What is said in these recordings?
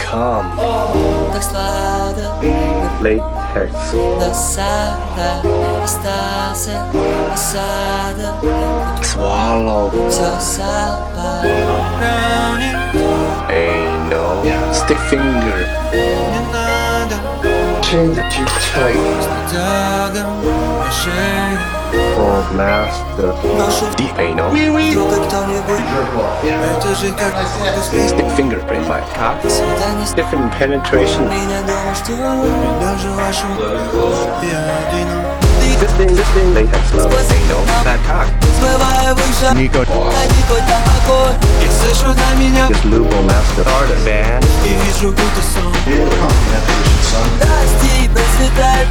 Calm. Так сладко. Latex. Досада. Остался осадок. Swallow. Все собак. Anal. Stick finger. Не надо. Change it too tight. Тягом на шее. Old master. Deep anal. Вдруг кто-нибудь. Это же как Stick fingerprint by cock. свидание с Different penetration. меня думал, что даже вашу пиадину. This thing. Latex love. Anal. Bad cock. Смывая выше. Nico. Ходи хоть на огонь. И слышу на меня. This lubo master. Start a band. И вижу будто сон. Расти процветает.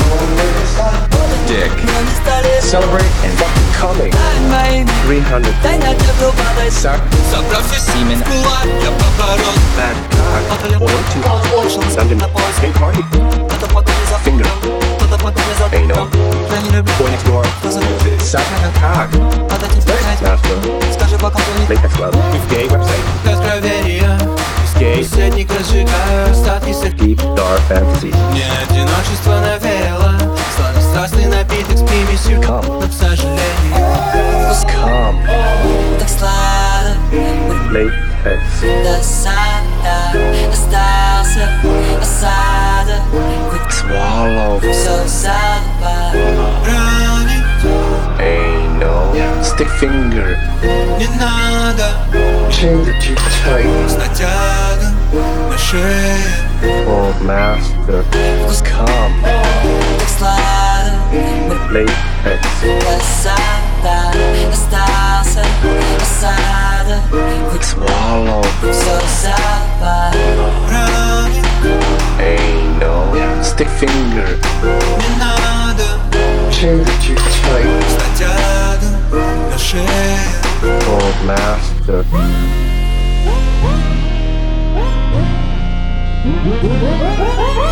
Dick. Но не стали. Celebrate and fucking coming. Стань моими. 300. Дай на тепло падать. Suck. Собрав все семен в кулак, я поборол. Bad cock. Or two. Sunday. Hey party. Кто-то потом не забыл. Finger. Кто-то потом не забыл. Anal. Я не люблю. Boy next door. Кто забыл. Suck. Cock. Надо тебе сказать. Master. Скажи, пока ты не Latex love. Gay website. Откровения. Gay. Беседник разжигаю остатки Deep dark fantasy. мне одиночество навеяло. Сладострастный напиток с примесью. Come. Но, к сожалению, Calm. так сладко. Latex. Досада. Остался осадок. Хоть Swallow. все забыл. Ранить Anal. Stick finger. не надо. Change it too tight. С натягом на шее. Old master. Calm. Так сладко. Latex. Досада. Остался осадок. Хоть Swallow. все забыл. Ранить Anal. Stick finger. не надо. Change it too tight. С натягом на шее. Old master. Woo!